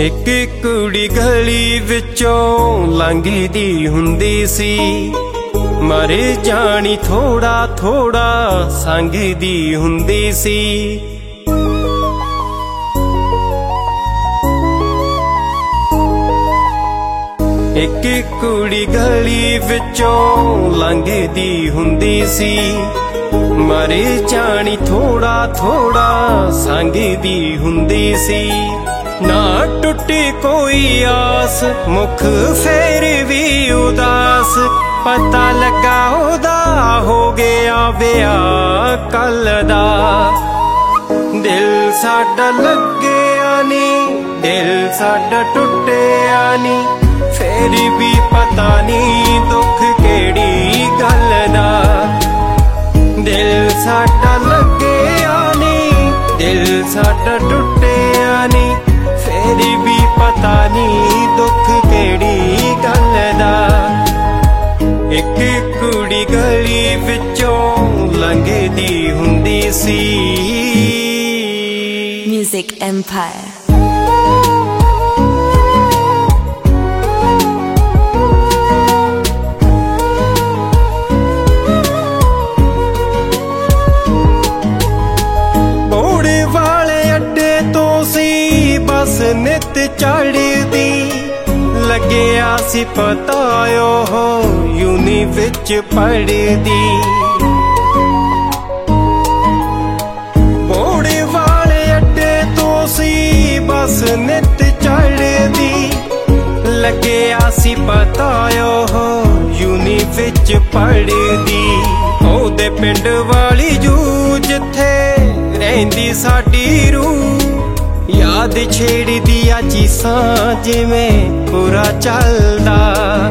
ਇੱਕ ਕੁੜੀ ਗਲੀ ਵਿੱਚੋਂ ਲੰਘਦੀ ਹੁੰਦੀ ਸੀ, ਮਰ ਜਾਣੀ ਥੋੜਾ ਥੋੜਾ ਸੰਗਦੀ ਹੁੰਦੀ ਸੀ। ਇੱਕ ਕੁੜੀ ਗਲੀ ਵਿੱਚੋਂ ਲੰਘਦੀ ਹੁੰਦੀ ਸੀ, ਮਰ ਜਾਣੀ ਥੋੜਾ ਥੋੜਾ ਸੰਗਦੀ ਹੁੰਦੀ ਸੀ। ਨਾ ਟੁੱਟੀ ਕੋਈ ਆਸ, ਮੁਖ ਫੇਰ ਵੀ ਉਦਾਸ, ਪਤਾ ਲੱਗਾ ਉਹਦਾ ਹੋ ਗਿਆ ਵਿਆਹ ਕੱਲ ਦਾ। ਦਿਲ ਸਾਡਾ ਲੱਗਿਆ ਨੀ, ਦਿਲ ਸਾਡਾ ਟੁੱਟਿਆ ਨੀ, ਫੇਰ ਵੀ ਪਤਾ ਨੀ ਦੁੱਖ ਕਿਹੜੀ ਗੱਲ ਦਾ। ਦਿਲ ਸਾਡਾ ਲੱਗਿਆ ਨੀ, ਦਿਲ ਸਾਡਾ ਟੁੱਟਿਆ ਨੀ, ਫੇਰ ਵੀ ਪਤਾ ਨੀ ਦੁੱਖ ਕਿਹੜੀ ਗੱਲ ਦਾ। ਇੱਕ ਕੁੜੀ ਗਲੀ ਵਿੱਚੋਂ ਲੰਘਦੀ ਹੁੰਦੀ ਸੀ। Music Empire। ਬਸ ਨਿਤ ਚੜ੍ਹਦੀ, ਲੱਗਿਆ ਸੀ ਪਤਾ ਉਹ ਯੂਨੀ ਵਿੱਚ ਪੜ੍ਹਦੀ। ਬੋੜੇ ਵਾਲੇ ਅੱਡੇ ਤੋਂ ਸੀ ਬਸ ਨਿਤ ਚੜ੍ਹਦੀ, ਲੱਗਿਆ ਸੀ ਪਤਾ ਉਹ ਯੂਨੀ ਵਿੱਚ ਪੜ੍ਹਦੀ। ਉਹਦੇ ਪਿੰਡ ਵਾਲੀ ਜੂ ਜਿੱਥੇ ਰਹਿੰਦੀ ਸਾਡੀ ਰੂਹ, ਯਾਦ ਛੇੜਦੀ ਆ ਚੀਸਾਂ ਜਿਵੇਂ ਪੂਰਾ ਚੱਲਦਾ।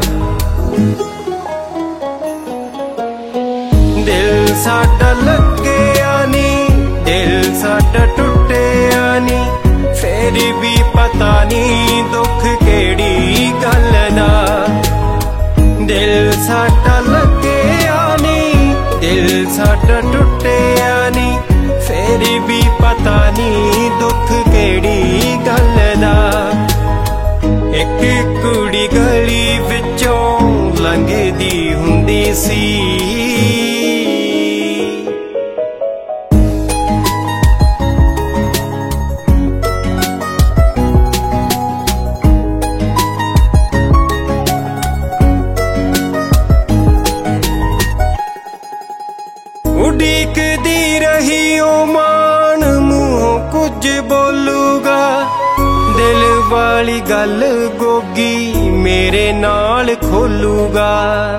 ਦਿਲ ਸਾਡਾ ਲੱਗਿਆ ਨੀ, ਦਿਲ ਸਾਡਾ ਟੁੱਟਿਆ ਨੀ, ਫੇਰ ਵੀ ਪਤਾ ਨੀ ਦੁੱਖ ਕਿਹੜੀ ਗੱਲ ਦਾ। ਦਿਲ ਸਾਡਾ ਲੱਗਿਆ ਨੀ, ਦਿਲ ਸਾਡਾ ਟੁੱਟਿਆ ਨੀ, ਫੇਰ ਵੀ ਪਤਾ ਨੀ ਦੁੱਖ ਕਿਹੜੀ ਗੱਲ ਦਾ। ਇੱਕ ਕੁੜੀ ਗਲੀ ਵਿੱਚੋਂ ਲੰਘਦੀ ਹੁੰਦੀ ਸੀ। ਉਡੀਕਦੀ ਰਹੀ ਉਹ ਮਾਣ, ਮੂੰਹੋਂ ਕੁਝ ਬੋਲੂਗਾ, ਦਿਲ ਵਾਲੀ ਗੱਲ ਗੋਗੀ ਮੇਰੇ ਨਾਲ ਖੋਲੂਗਾ।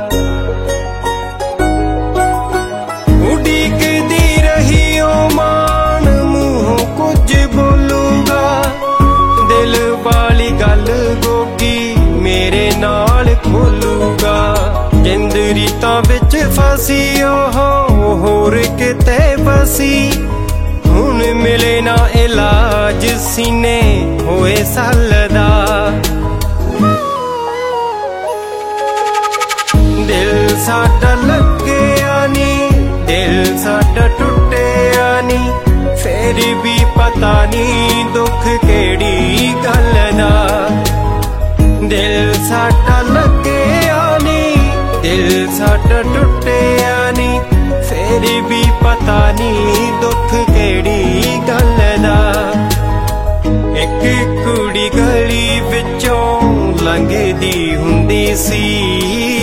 ਉਡੀਕਦੀ ਰਹੀ ਉਹ ਮਾਣ, ਮੂੰਹੋਂ ਕੁਝ ਬੋਲੂਗਾ, ਦਿਲ ਵਾਲੀ ਗੱਲ ਗੋਗੀ ਮੇਰੇ ਨਾਲ ਖੋਲੂਗਾ। ਜਿੰਦ ਰੀਤਾਂ ਵਿੱਚ ਫਸੀ ਉਹ ਹੋਰ ਕਿਤੇ ਬਸੀ, ਹੁਣ ਮਿਲੇ ਨਾ ਇਲਾਜ ਸੀਨੇ ਹੋਏ ਸੱਲ ਦਾ। ਦਿਲ ਸਾਡਾ ਲੱਗਿਆ ਨੀ, ਦਿਲ ਸਾਡਾ ਟੁੱਟਿਆ ਨੀ, ਫੇਰ ਵੀ ਪਤਾ ਨੀ ਦੁੱਖ ਕਿਹੜੀ ਗੱਲ ਦਾ। ਦਿਲ ਸਾਡਾ ਲੱਗਿਆ ਨੀ, ਦਿਲ ਸਾਡਾ ਟੁੱਟਿਆ ਨੀ, ਫੇਰ ਵੀ ਪਤਾ ਨੀ ਦੁੱਖ ਕਿਹੜੀ ਗੱਲ ਦਾ। ਇੱਕ ਕੁੜੀ ਗਲੀ ਵਿੱਚੋਂ ਲੰਘਦੀ ਹੁੰਦੀ ਸੀ।